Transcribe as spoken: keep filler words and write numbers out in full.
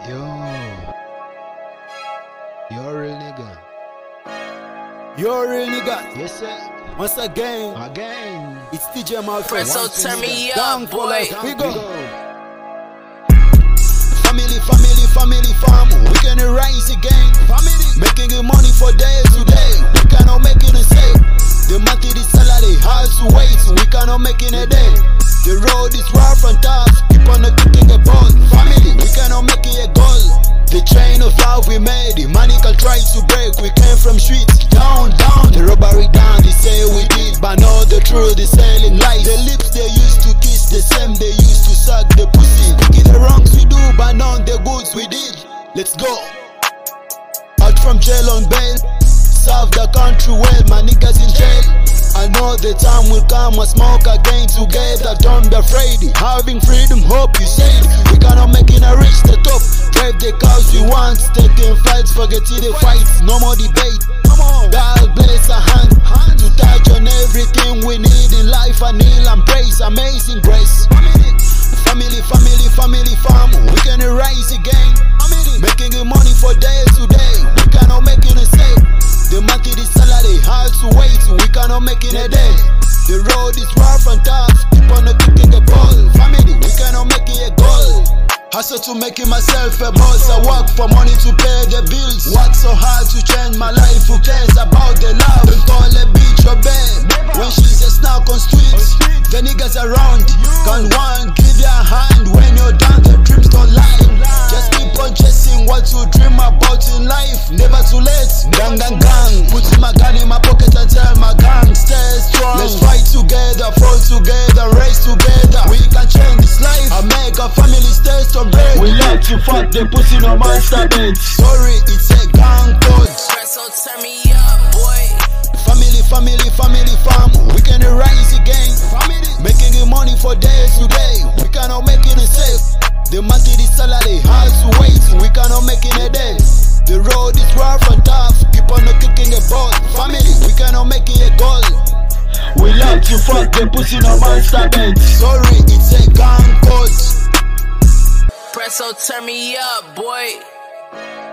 Yo, you're a real nigga. You're a real nigga. Yes, sir. Once again, Again. it's T J Malfoy. So turn me Down up, for boy. life. We go. Family, family, family, farm. We can rise again. Family, making it money for days today. We cannot make it a sale. The month is salary, hard to wait. We cannot make it a day. The road is rough and tough. Keep on kicking a ball. Family, we cannot make it a goal. The chain of life we made, the money can try to break. We came from streets, down, down. The robbery down, they say we did, but not the truth, they selling lies. The lips they used to kiss, the same they used to suck the pussy. Pick the wrongs we do, but not the goods we did. Let's go. Out from jail on bail, serve the country well, my niggas in jail. I know the time will come, I smoke again together, don't be afraid. Having freedom, hope you said. We cannot make it a reach the top. Drive the cars we want, taking flights, forget the fights, no more debate. God bless a hand, hand to touch on everything we need in life. I kneel and praise, amazing grace. Family, family, family, farm, we can rise again. Making it money for days today, we cannot make it a sale. The month is salary, hard to wait, we cannot make it a day. The road is rough and tough, keep on kicking a ball. Family, we cannot make it a goal. Hustle to making myself a boss, I work for money to pay the bills. Work so hard to change my life, who cares about the love? Don't call a bitch your babe, when she's a snack on streets. The niggas around, can one give you a hand when you're done, the dreams don't lie. Just keep on chasing what you dream about in life, never too late. Gang, gang, gang, putting my gun in my pocket and tell my gang, stay strong. Let's fight together, fall together, race together. We can change this life, I make a family stay strong. We like to fuck the pussy, no monster bed. Sorry, it's a gang code. So turn me up, boy. Family, family, family, farm. We can rise again. Family, making it money for days today. We cannot make it a safe. The month is salary, hard to wait. We cannot make it a day. The road is rough and tough. Keep on kicking a ball. Family, we cannot make it a goal. We like to fuck the pussy, no monster bed. Sorry, it's a gang code. So turn me up, boy.